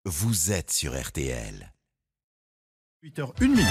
vous êtes sur RTL. 8h01.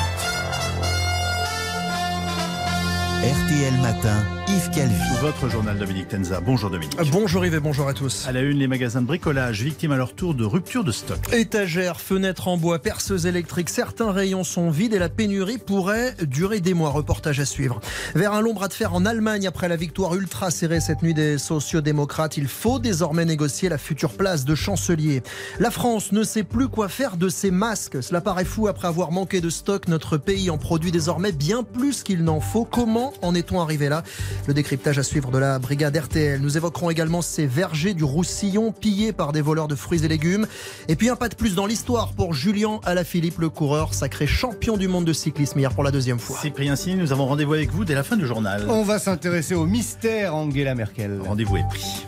RTL Matin, Yves Calvi. Votre journal, Dominique Tenza. Bonjour Dominique. Bonjour Yves et bonjour à tous. À la une, les magasins de bricolage, victimes à leur tour de rupture de stock. Étagères, fenêtres en bois, perceuses électriques, certains rayons sont vides et la pénurie pourrait durer des mois. Reportage à suivre. Vers un long bras de fer en Allemagne après la victoire ultra serrée cette nuit des sociodémocrates. Il faut désormais négocier la future place de chancelier. La France ne sait plus quoi faire de ses masques. Cela paraît fou après avoir manqué de stock. Notre pays en produit désormais bien plus qu'il n'en faut. Comment en est-on arrivé là? Le décryptage à suivre de la brigade RTL. Nous évoquerons également ces vergers du Roussillon pillés par des voleurs de fruits et légumes. Et puis un pas de plus dans l'histoire pour Julien Alaphilippe, le coureur sacré champion du monde de cyclisme hier pour la deuxième fois. Cyprien Signy, nous avons rendez-vous avec vous dès la fin du journal. On va s'intéresser au mystère Angela Merkel. Rendez-vous est pris.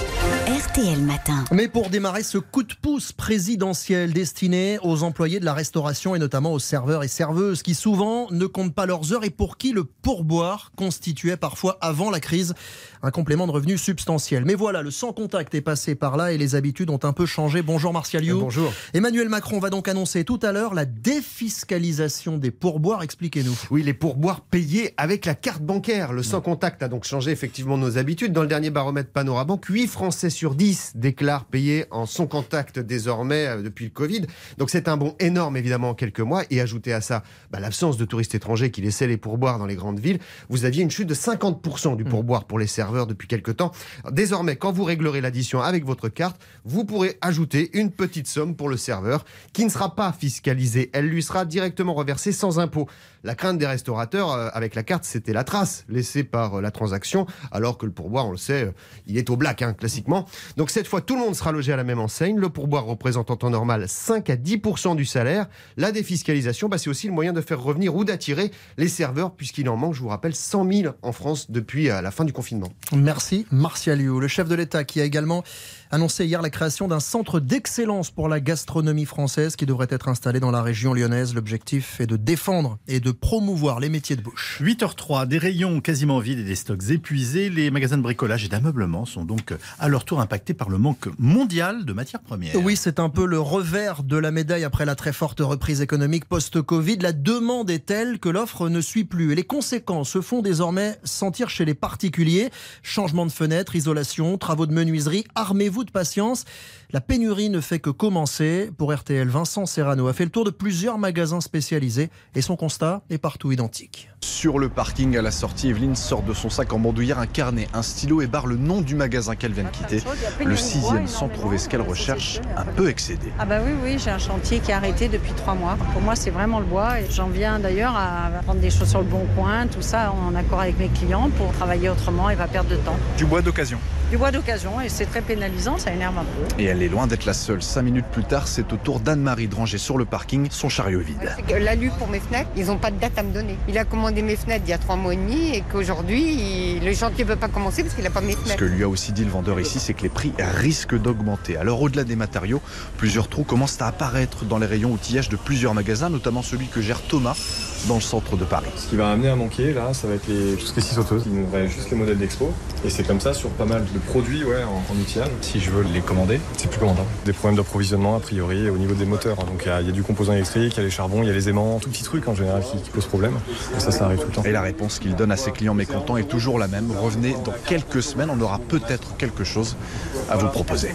RTL Matin. Mais pour démarrer ce coup de pouce présidentiel destiné aux employés de la restauration et notamment aux serveurs et serveuses qui souvent ne comptent pas leurs heures et pour qui le pourboire constituait parfois avant la crise un complément de revenu substantiel. Mais voilà, le sans contact est passé par là et les habitudes ont un peu changé. Bonjour Martial You. Bonjour. Emmanuel Macron va donc annoncer tout à l'heure la défiscalisation des pourboires. Expliquez-nous. Oui, les pourboires payés avec la carte bancaire. Le sans contact a donc changé effectivement nos habitudes. Dans le dernier baromètre Panorabank, 8 Français sur 10 déclarent payer en sans contact désormais depuis le Covid. Donc c'est un bond énorme évidemment en quelques mois. Et ajouté à ça l'absence de touristes étrangers qui laissaient les pourboires dans les grandes villes, vous aviez une chute de 50% du pourboire pour les serveurs depuis quelques temps. Désormais, quand vous réglerez l'addition avec votre carte, vous pourrez ajouter une petite somme pour le serveur qui ne sera pas fiscalisée. Elle lui sera directement reversée sans impôt. La crainte des restaurateurs avec la carte, c'était la trace laissée par la transaction, alors que le pourboire, on le sait, il est au black, classiquement. Donc cette fois, tout le monde sera logé à la même enseigne. Le pourboire représente en temps normal 5 à 10% du salaire. La défiscalisation, c'est aussi le moyen de faire revenir ou d'attirer les serveurs, puisqu'il en manque, je vous rappelle, 100 000 en France depuis la fin du confinement. Merci Martial You. Le chef de l'État qui a également annoncé hier la création d'un centre d'excellence pour la gastronomie française qui devrait être installé dans la région lyonnaise. L'objectif est de défendre et de promouvoir les métiers de bouche. 8h03, des rayons quasiment vides et des stocks épuisés. Les magasins de bricolage et d'ameublement sont donc à leur tour impactés par le manque mondial de matières premières. Oui, c'est un peu le revers de la médaille après la très forte reprise économique post-Covid. La demande est telle que l'offre ne suit plus. Et les conséquences se font désormais sentir chez les particuliers. Changement de fenêtre, isolation, travaux de menuiserie. Armez-vous de patience. La pénurie ne fait que commencer. Pour RTL, Vincent Serrano a fait le tour de plusieurs magasins spécialisés et son constat est partout identique. Sur le parking à la sortie, Evelyne sort de son sac en bandoulière un carnet, un stylo et barre le nom du magasin qu'elle vient de quitter. Le 6e, sans trouver ce qu'elle recherche, un peu excédé. Ah bah oui, j'ai un chantier qui est arrêté depuis 3 mois. Pour moi, c'est vraiment le bois. Et j'en viens d'ailleurs à prendre des choses sur le bon coin, tout ça en accord avec mes clients pour travailler autrement et pas perdre de temps. Du bois d'occasion. Du bois d'occasion et c'est très pénalisant, ça énerve un peu. Et elle est loin d'être la seule. 5 minutes plus tard, c'est au tour d'Anne-Marie de ranger sur le parking son chariot vide. L'alu pour mes fenêtres, ils n'ont pas de date à me donner. Il a commandé mes fenêtres il y a 3 mois et demi et qu'aujourd'hui, le chantier ne peut pas commencer parce qu'il n'a pas mes fenêtres. Ce que lui a aussi dit le vendeur ici, c'est que les prix risquent d'augmenter. Alors au-delà des matériaux, plusieurs trous commencent à apparaître dans les rayons outillage de plusieurs magasins, notamment celui que gère Thomas dans le centre de Paris. Ce qui va amener à manquer là, ça va être tout ce qui est scie sauteuse. Il nous reste juste les modèles d'expo. Et c'est comme ça sur pas mal de produits en outillage. Si je veux les commander, c'est plus commandable. Des problèmes d'approvisionnement a priori au niveau des moteurs. Donc il y a du composant électrique, il y a les charbons, il y a les aimants, tout petits trucs en général qui posent problème. Et ça arrive tout le temps. Et la réponse qu'il donne à ses clients mécontents est toujours la même. Revenez dans quelques semaines, on aura peut-être quelque chose à vous proposer.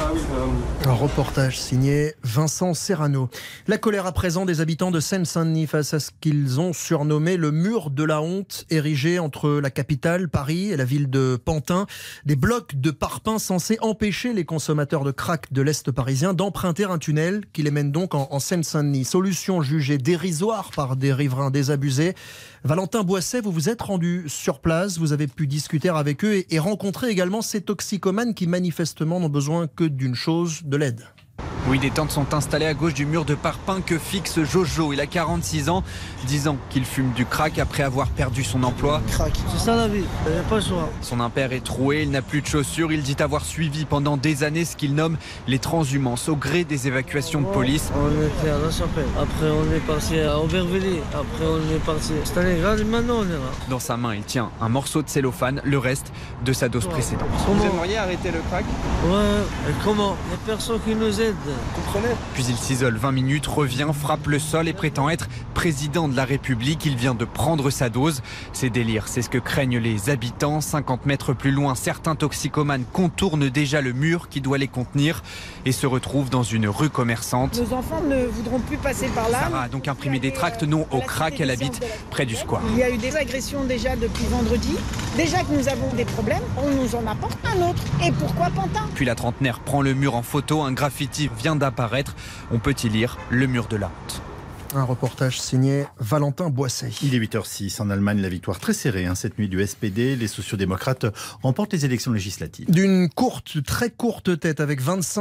Un reportage signé Vincent Serrano. La colère à présent des habitants de Seine-Saint-Denis face à ce qu'ils ont surnommé le mur de la honte érigé entre la capitale, Paris, et la ville de Pantin. Des blocs de parpaing censés empêcher les consommateurs de crack de l'Est parisien d'emprunter un tunnel qui les mène donc en Seine-Saint-Denis. Solution jugée dérisoire par des riverains désabusés. Valentin Boisset, vous vous êtes rendu sur place, vous avez pu discuter avec eux et rencontrer également ces toxicomanes qui manifestement n'ont besoin que d'une chose, de l'aide. Oui, des tentes sont installées à gauche du mur de parpaing que fixe Jojo. Il a 46 ans, 10 ans qu'il fume du crack après avoir perdu son emploi. Crack, c'est ça la vie, il n'y a pas le choix. Son impair est troué, il n'a plus de chaussures. Il dit avoir suivi pendant des années ce qu'il nomme les transhumances au gré des évacuations de police. On est fait à la Chapelle, après on est parti à Aubervilliers, après on est parti à Stalingrad et maintenant on est là. Dans sa main, il tient un morceau de cellophane, le reste de sa dose précédente. Comment Vous aimeriez arrêter le crack ? Ouais, et comment ? Il n'y a personne qui nous aide. comprenez? Puis il s'isole 20 minutes, revient, frappe le sol et prétend être président de la République. Il vient de prendre sa dose. C'est délire, c'est ce que craignent les habitants. 50 mètres plus loin, certains toxicomanes contournent déjà le mur qui doit les contenir et se retrouvent dans une rue commerçante. Nos enfants ne voudront plus passer par là. Sarah a donc imprimé des tracts non au crack. Elle habite près du square. Il y a eu des agressions déjà depuis vendredi. Déjà que nous avons des problèmes, on nous en apporte un autre. Et pourquoi Pantin? Puis la trentenaire prend le mur en photo. Un graffiti vient d'apparaître. On peut y lire « Le mur de la honte ». Un reportage signé Valentin Boisset. Il est 8h06. En Allemagne, la victoire très serrée cette nuit du SPD. Les sociodémocrates remportent les élections législatives. D'une très courte tête avec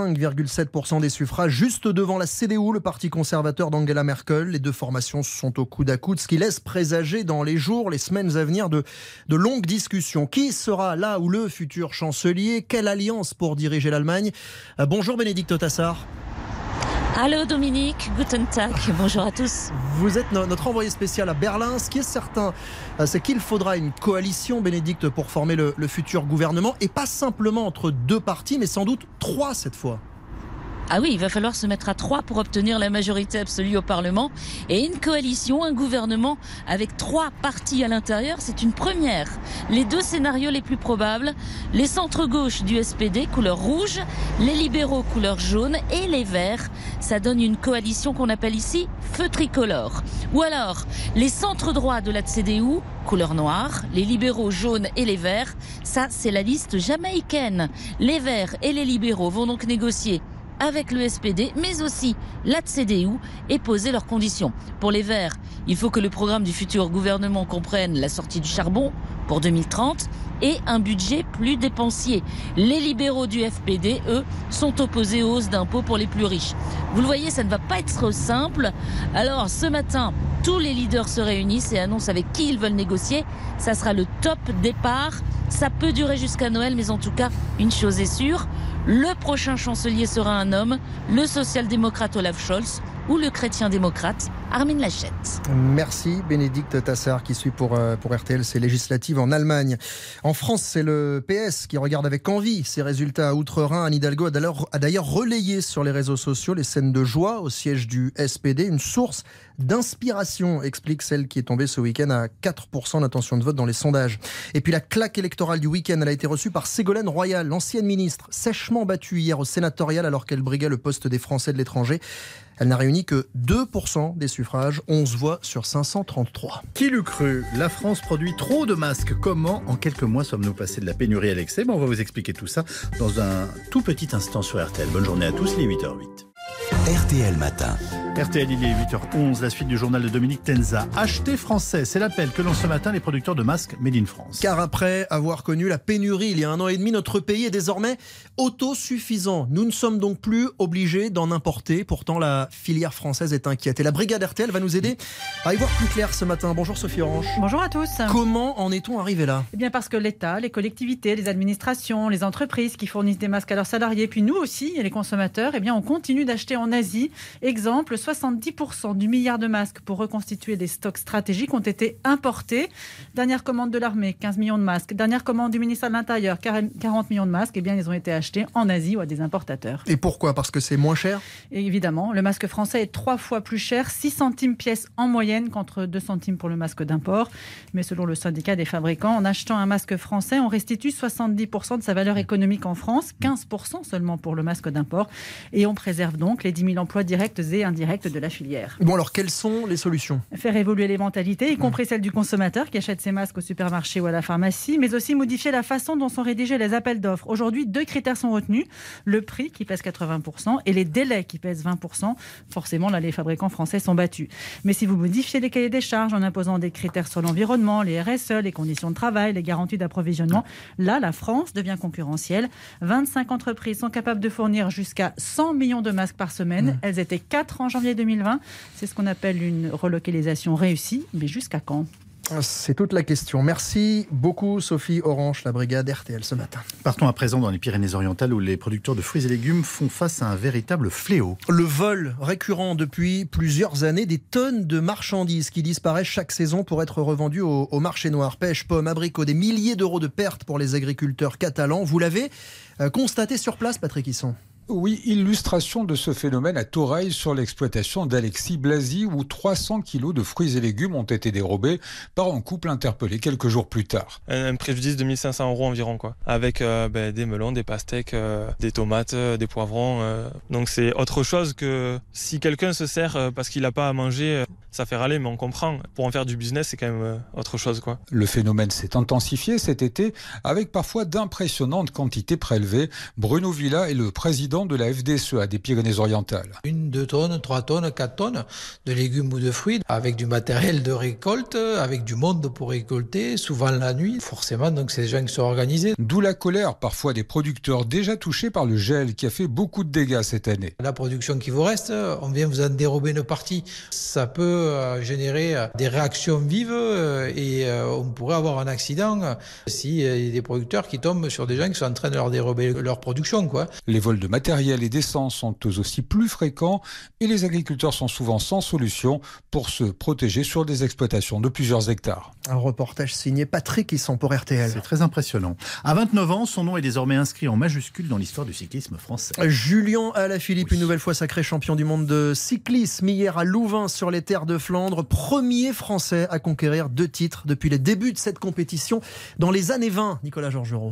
25,7% des suffrages, juste devant la CDU, le parti conservateur d'Angela Merkel. Les deux formations sont au coude à coude, ce qui laisse présager dans les jours, les semaines à venir de longues discussions. Qui sera là ou le futur chancelier? Quelle alliance pour diriger l'Allemagne? Bonjour Bénédicte Tassard. Allô Dominique, guten Tag, bonjour à tous. Vous êtes notre envoyé spécial à Berlin. Ce qui est certain, c'est qu'il faudra une coalition, Bénédicte, pour former le futur gouvernement. Et pas simplement entre deux partis, mais sans doute 3 cette fois. Ah oui, il va falloir se mettre à 3 pour obtenir la majorité absolue au Parlement. Et une coalition, un gouvernement avec 3 partis à l'intérieur, c'est une première. Les 2 scénarios les plus probables, les centres-gauche du SPD, couleur rouge, les libéraux, couleur jaune, et les verts. Ça donne une coalition qu'on appelle ici feu tricolore. Ou alors, les centres-droits de la CDU, couleur noire, les libéraux jaunes et les verts. Ça, c'est la liste jamaïcaine. Les verts et les libéraux vont donc négocier avec le SPD, mais aussi la CDU, et poser leurs conditions. Pour les Verts, il faut que le programme du futur gouvernement comprenne la sortie du charbon pour 2030 et un budget plus dépensier. Les libéraux du FPD, eux, sont opposés aux hausses d'impôts pour les plus riches. Vous le voyez, ça ne va pas être simple. Alors, ce matin, tous les leaders se réunissent et annoncent avec qui ils veulent négocier. Ça sera le top départ. Ça peut durer jusqu'à Noël, mais en tout cas, une chose est sûre, le prochain chancelier sera un homme, le social-démocrate Olaf Scholz ou le chrétien-démocrate Armin Laschet. Merci Bénédicte Tassard qui suit pour RTL ces législatives en Allemagne. En France, c'est le PS qui regarde avec envie ces résultats à Outre-Rhin. Anne Hidalgo a d'ailleurs relayé sur les réseaux sociaux les scènes de joie au siège du SPD. Une source d'inspiration, explique celle qui est tombée ce week-end à 4% d'intention de vote dans les sondages. Et puis la claque électorale du week-end, elle a été reçue par Ségolène Royal, l'ancienne ministre, sèchement battue hier au sénatorial alors qu'elle briguait le poste des Français de l'étranger. Elle n'a réuni que 2% des suffrages, 11 voix sur 533. Qui l'eût cru? La France produit trop de masques. Comment, en quelques mois, sommes-nous passés de la pénurie à l'excès? On va vous expliquer tout ça dans un tout petit instant sur RTL. Bonne journée à tous, il est 8h08. RTL Matin. RTL, il est 8h11, la suite du journal de Dominique Tenza. Acheter français, c'est l'appel que lancent ce matin les producteurs de masques Made in France. Car après avoir connu la pénurie il y a 1 an et demi, notre pays est désormais autosuffisant. Nous ne sommes donc plus obligés d'en importer. Pourtant, la filière française est inquiète. Et la brigade RTL va nous aider à y voir plus clair ce matin. Bonjour Sophie Orange. Bonjour à tous. Comment en est-on arrivé là? Eh bien parce que l'État, les collectivités, les administrations, les entreprises qui fournissent des masques à leurs salariés, puis nous aussi, les consommateurs, eh bien on continue d'acheter en Asie. Exemple, 70% du milliard de masques pour reconstituer des stocks stratégiques ont été importés. Dernière commande de l'armée, 15 millions de masques. Dernière commande du ministère de l'Intérieur, 40 millions de masques. Eh bien, ils ont été achetés en Asie ou à des importateurs. Et pourquoi? Parce que c'est moins cher? Et évidemment, le masque français est 3 fois plus cher, 6 centimes pièce en moyenne contre 2 centimes pour le masque d'import. Mais selon le syndicat des fabricants, en achetant un masque français, on restitue 70% de sa valeur économique en France, 15% seulement pour le masque d'import. Et on préserve donc les 10 000 emplois directs et indirects de la filière. Bon, alors quelles sont les solutions? Faire évoluer les mentalités, y compris celles du consommateur qui achète ses masques au supermarché ou à la pharmacie, mais aussi modifier la façon dont sont rédigés les appels d'offres. Aujourd'hui, 2 critères sont retenus, le prix qui pèse 80% et les délais qui pèsent 20%. Forcément, là, les fabricants français sont battus. Mais si vous modifiez les cahiers des charges en imposant des critères sur l'environnement, les RSE, les conditions de travail, les garanties d'approvisionnement, là, la France devient concurrentielle. 25 entreprises sont capables de fournir jusqu'à 100 millions de masques par semaine. Elles étaient 4 en janvier 2020. C'est ce qu'on appelle une relocalisation réussie. Mais jusqu'à quand? C'est toute la question. Merci beaucoup Sophie Orange, la brigade RTL ce matin. Partons à présent dans les Pyrénées-Orientales où les producteurs de fruits et légumes font face à un véritable fléau. Le vol récurrent depuis plusieurs années, des tonnes de marchandises qui disparaissent chaque saison pour être revendues au marché noir. Pêche, pommes, abricots, des milliers d'euros de pertes pour les agriculteurs catalans. Vous l'avez constaté sur place, Patrick Hisson? Oui, illustration de ce phénomène à Toreil sur l'exploitation d'Alexis Blasi où 300 kilos de fruits et légumes ont été dérobés par un couple interpellé quelques jours plus tard. Un préjudice de 1 500 € environ, quoi. Avec des melons, des pastèques, des tomates, des poivrons. Donc c'est autre chose que si quelqu'un se sert parce qu'il n'a pas à manger, ça fait râler, mais on comprend. Pour en faire du business, c'est quand même autre chose, quoi. Le phénomène s'est intensifié cet été avec parfois d'impressionnantes quantités prélevées. Bruno Villa est le président de la FDSEA des Pyrénées-Orientales. 1, 2 tonnes, 3 tonnes, 4 tonnes de légumes ou de fruits, avec du matériel de récolte, avec du monde pour récolter, souvent la nuit. Forcément, donc c'est des gens qui sont organisés. D'où la colère parfois des producteurs déjà touchés par le gel qui a fait beaucoup de dégâts cette année. La production qui vous reste, on vient vous en dérober une partie. Ça peut générer des réactions vives et on pourrait avoir un accident s'il y a des producteurs qui tombent sur des gens qui sont en train de leur dérober leur production, quoi. Les vols de matériel et d'essence sont eux aussi plus fréquents et les agriculteurs sont souvent sans solution pour se protéger sur des exploitations de plusieurs hectares. Un reportage signé Patrick Hisson pour RTL. C'est très impressionnant. À 29 ans, son nom est désormais inscrit en majuscule dans l'histoire du cyclisme français. Julien Alaphilippe, une nouvelle fois sacré champion du monde de cyclisme hier à Louvain sur les terres de Flandre. Premier Français à conquérir 2 titres depuis les débuts de cette compétition dans les années 20. Nicolas Georgerot.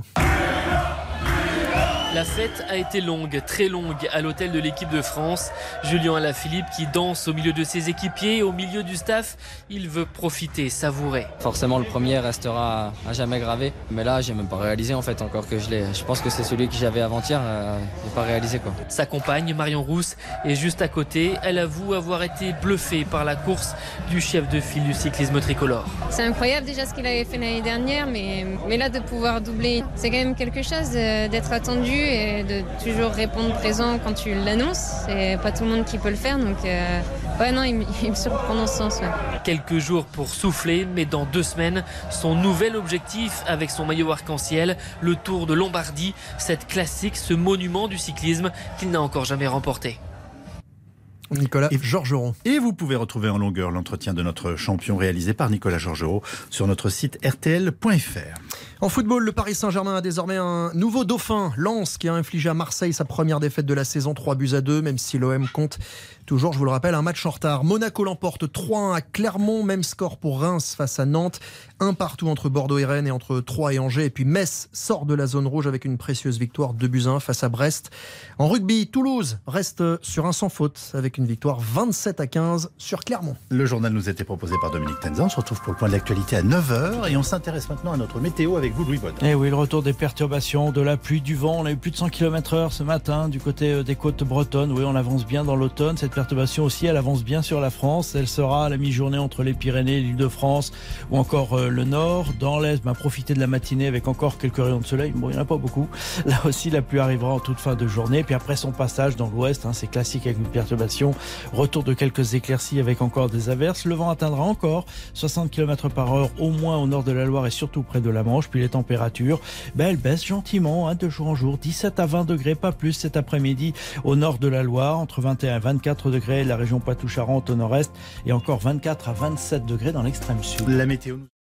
La fête a été longue, très longue, à l'hôtel de l'équipe de France. Julien Alaphilippe qui danse au milieu de ses équipiers, au milieu du staff. Il veut profiter, savourer. Forcément, le premier restera à jamais gravé. Mais là, j'ai même pas réalisé en fait encore que je l'ai. Je pense que c'est celui que j'avais avant-hier. J'ai pas réalisé, quoi. Sa compagne, Marion Rousse, est juste à côté. Elle avoue avoir été bluffée par la course du chef de file du cyclisme tricolore. C'est incroyable déjà ce qu'il avait fait l'année dernière, mais là de pouvoir doubler, c'est quand même quelque chose d'être attendu et de toujours répondre présent quand tu l'annonces. C'est pas tout le monde qui peut le faire, donc il me surprend dans ce sens. Ouais. Quelques jours pour souffler, mais dans 2 semaines, son nouvel objectif avec son maillot arc-en-ciel, le Tour de Lombardie, cette classique, ce monument du cyclisme qu'il n'a encore jamais remporté. Nicolas Georgerot. Et vous pouvez retrouver en longueur l'entretien de notre champion réalisé par Nicolas Georgerot sur notre site rtl.fr. En football, le Paris Saint-Germain a désormais un nouveau dauphin, Lens, qui a infligé à Marseille sa première défaite de la saison, 3-2, même si l'OM compte toujours, je vous le rappelle, un match en retard. Monaco l'emporte 3-1 à Clermont, même score pour Reims face à Nantes, 1 partout entre Bordeaux et Rennes et entre Troyes et Angers. Et puis Metz sort de la zone rouge avec une précieuse victoire 2-1 face à Brest. En rugby, Toulouse reste sur un sans faute avec une victoire 27-15 sur Clermont. Le journal nous était proposé par Dominique Tenza. On se retrouve pour le point de l'actualité à 9h et on s'intéresse maintenant à notre météo avec vous, Louis Baudin. Et oui, le retour des perturbations, de la pluie, du vent. On a eu plus de 100 km/h ce matin du côté des côtes bretonnes. Oui, on avance bien dans l'automne. Cette perturbation aussi, elle avance bien sur la France. Elle sera à la mi-journée entre les Pyrénées, l'Île-de-France ou encore le nord. Dans l'Est, profitez de la matinée avec encore quelques rayons de soleil. Bon, il n'y en a pas beaucoup. Là aussi, la pluie arrivera en toute fin de journée. Puis après son passage dans l'ouest, c'est classique avec une perturbation. Retour de quelques éclaircies avec encore des averses. Le vent atteindra encore 60 km/h au moins au nord de la Loire et surtout près de la Manche. Puis les températures, elles baissent gentiment de jour en jour. 17 à 20 degrés, pas plus cet après-midi au nord de la Loire. Entre 21 et 24 degrés la région Poitou-Charentes au nord-est et encore 24 à 27 degrés dans l'extrême sud. La météo.